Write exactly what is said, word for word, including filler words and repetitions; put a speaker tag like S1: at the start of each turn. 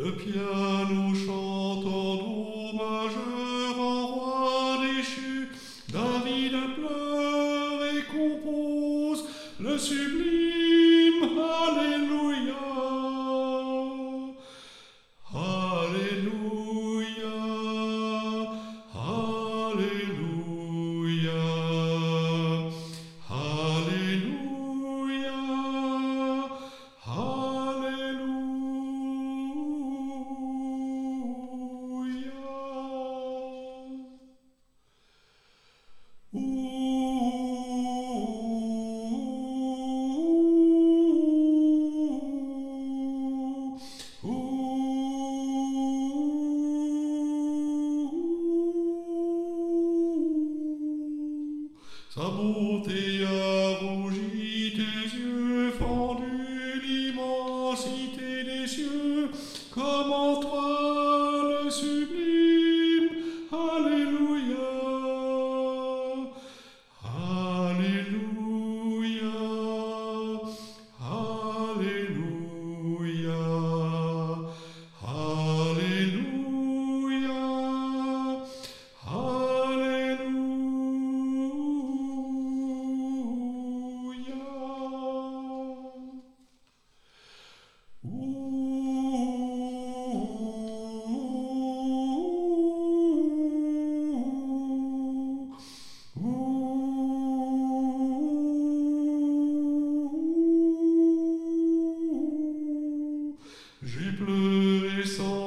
S1: Le piano chante en do majeur, en roi déchu. David pleure et compose le sublime Alléluia. Alléluia, Alléluia, Alléluia, Alléluia. Ouh, ouh. Sa beauté a rougi tes yeux, fendu l'immensité des cieux, comme en toi le sublime Alléluia. Alléluia, Alléluia, Alléluia, Alléluia. Ouh, ouh. J'ai pleuré sans